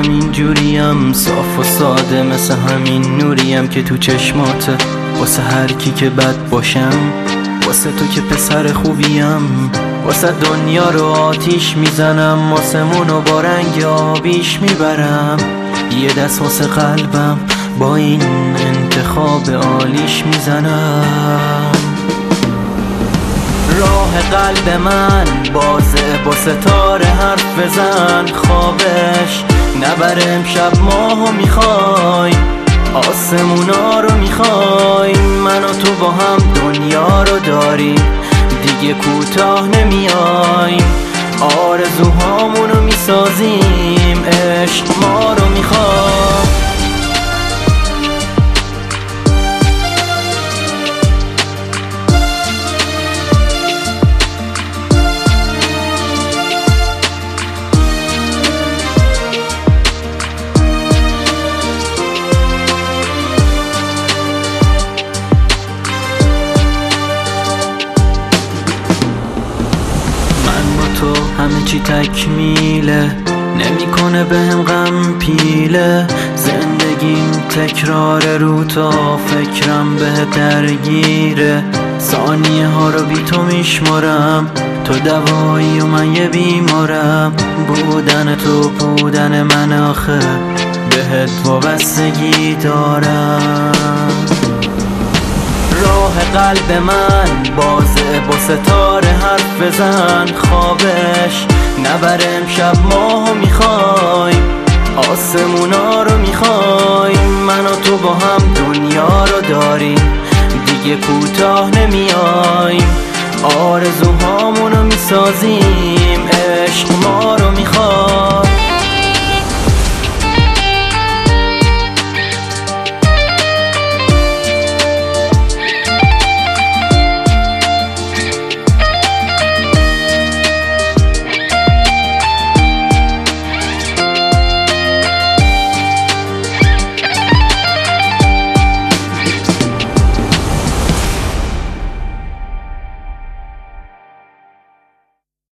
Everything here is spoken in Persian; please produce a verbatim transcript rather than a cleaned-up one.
همین جوریم، صاف و ساده مثل همین نوریم که تو چشماته. واسه هر کی که بد باشم، واسه تو که پسر خوبیم، واسه دنیا رو آتیش میزنم، آسمونو با رنگ آبیش میبرم. یه دست واسه قلبم با این انتخاب عالیش میزنم. راه قلب من بازه، با ستاره حرف بزن، خوابش نبر امشب ماهو میخوای، آسمونا رو میخوای، من و تو با هم دنیا رو داریم، دیگه کوتاه نمیای، آرزوهامونو میسازیم، عشق ما رو میخوای. تو همه چی تکمیله، نمیکنه بهم غم پیله، زندگیم تکرار رو تا فکرم به درگیره، ثانیه ها رو بی تو میشمارم، تو دوایی و من یه بیمارم، بودن تو بودن من آخه بهت وابستگی دارم. راه قلب من بازه، با ستاره حرف بزن، خوابش نبر امشب ماهو میخوای، آسمونا رو میخوای، من و تو با هم دنیا رو داریم، دیگه کوتاه نمیای، آرزوهامونو میسازیم، عشق ما